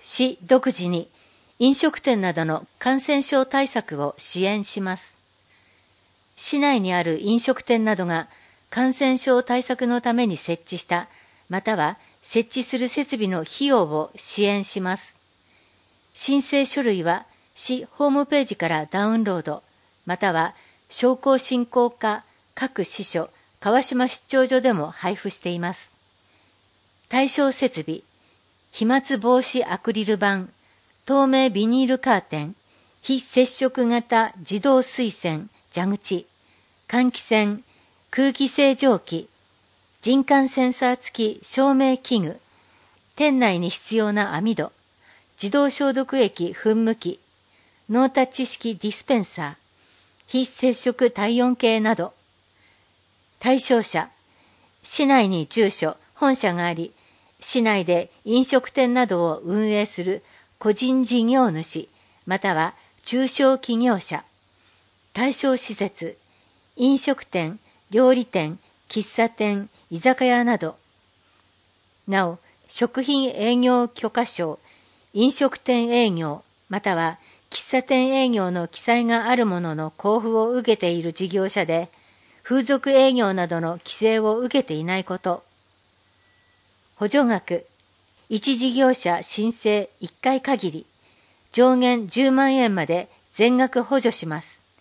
市独自に飲食店などの感染症対策を支援します。市内にある飲食店などが感染症対策のために設置したまたは設置する設備の費用を支援します。申請書類は市ホームページからダウンロード、または商工振興課各支所、川島出張所でも配布しています。対象設備、飛沫防止アクリル板、透明ビニールカーテン、非接触型自動水栓、蛇口、換気扇、空気清浄機、人感センサー付き照明器具、店内に必要な網戸、自動消毒液噴霧器、ノータッチ式ディスペンサー、非接触体温計など。対象者、市内に住所、本社があり、市内で飲食店などを運営する個人事業主、または中小企業者。対象施設、飲食店、料理店、喫茶店、居酒屋など。なお、食品営業許可証、飲食店営業、または喫茶店営業の記載があるものの交付を受けている事業者で、風俗営業などの規制を受けていないこと。補助額、1事業者申請1回限り、上限10万円まで全額補助します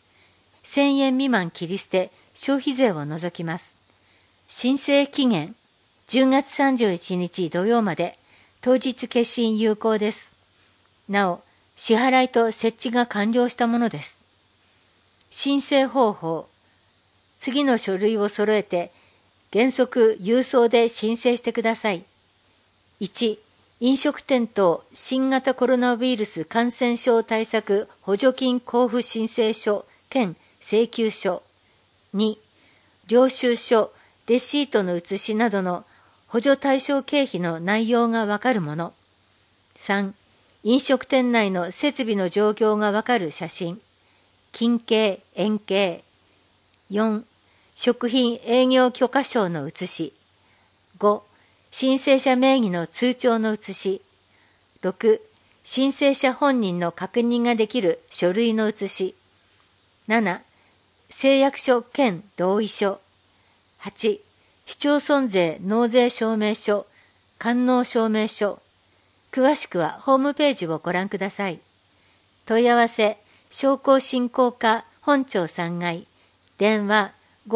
。1000円未満切り捨て、消費税を除きます。申請期限、10月31日土曜まで、当日決心有効です。なお、支払いと設置が完了したものです。申請方法、次の書類を揃えて、原則郵送で申請してください。1、飲食店等新型コロナウイルス感染症対策補助金交付申請書兼請求書。2、領収書、レシートの写しなどの補助対象経費の内容がわかるもの。3、飲食店内の設備の状況がわかる写真。近景、遠景。4、食品営業許可証の写し。5、申請者名義の通帳の写し。6、申請者本人の確認ができる書類の写し。7、誓約書兼同意書。8、市町村税納税証明書、官納証明書。詳しくはホームページをご覧ください。問い合わせ、商工振興課本庁3階、電話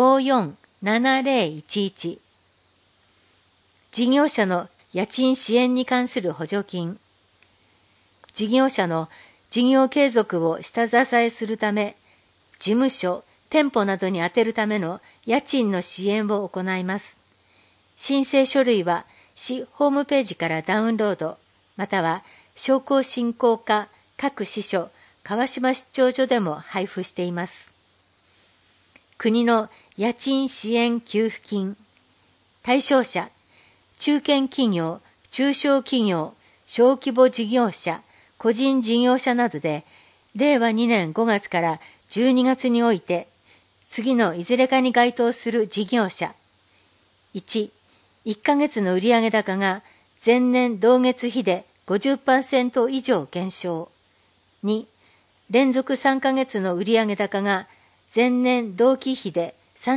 547011。事業者の家賃支援に関する補助金。事業者の事業継続を下支えするため、事務所、店舗などに充てるための家賃の支援を行います。申請書類は市ホームページからダウンロード、または商工振興課各支所、川島出張所でも配布しています。国の家賃支援給付金。対象者、中堅企業、中小企業、小規模事業者、個人事業者などで、令和2年5月から12月において、次のいずれかに該当する事業者。1、1ヶ月の売上高が前年同月比で 50% 以上減少。2、連続3ヶ月の売上高が前年同期比で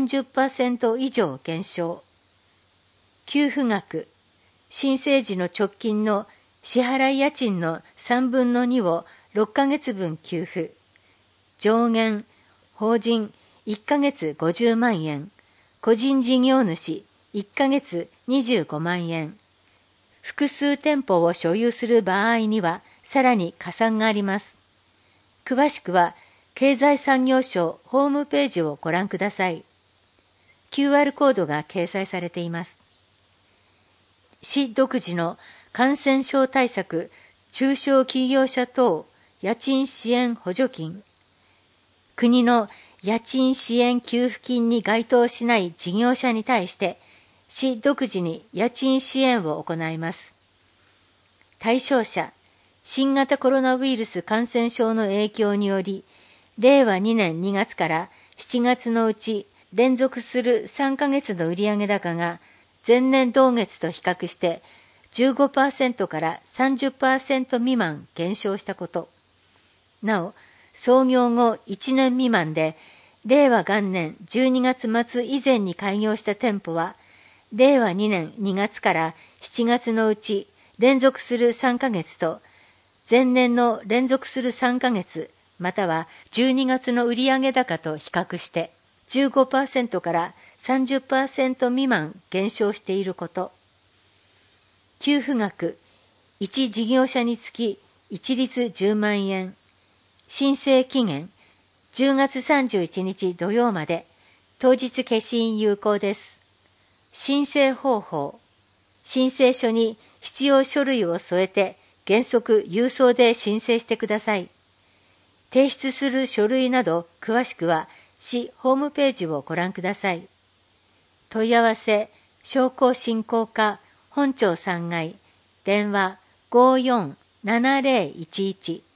30% 以上減少。給付額、申請時の直近の支払い家賃の3分の2を6ヶ月分給付。上限、法人1ヶ月50万円、個人事業主1ヶ月25万円。複数店舗を所有する場合には、さらに加算があります。詳しくは、経済産業省ホームページをご覧ください。QR コードが掲載されています。市独自の感染症対策中小企業者等家賃支援補助金。国の家賃支援給付金に該当しない事業者に対して、市独自に家賃支援を行います。対象者、新型コロナウイルス感染症の影響により、令和2年2月から7月のうち連続する3ヶ月の売上高が前年同月と比較して 15% から 30% 未満減少したこと。なお、創業後1年未満で、令和元年12月末以前に開業した店舗は、令和2年2月から7月のうち連続する3ヶ月と、前年の連続する3ヶ月、または12月の売上高と比較して、15% から 30% 未満減少していること。給付額、1事業者につき一律10万円。申請期限、10月31日土曜まで、当日消印有効です。申請方法、申請書に必要書類を添えて原則郵送で申請してください。提出する書類など詳しくは市ホームページをご覧ください。問い合わせ、商工振興課本町3階、電話547011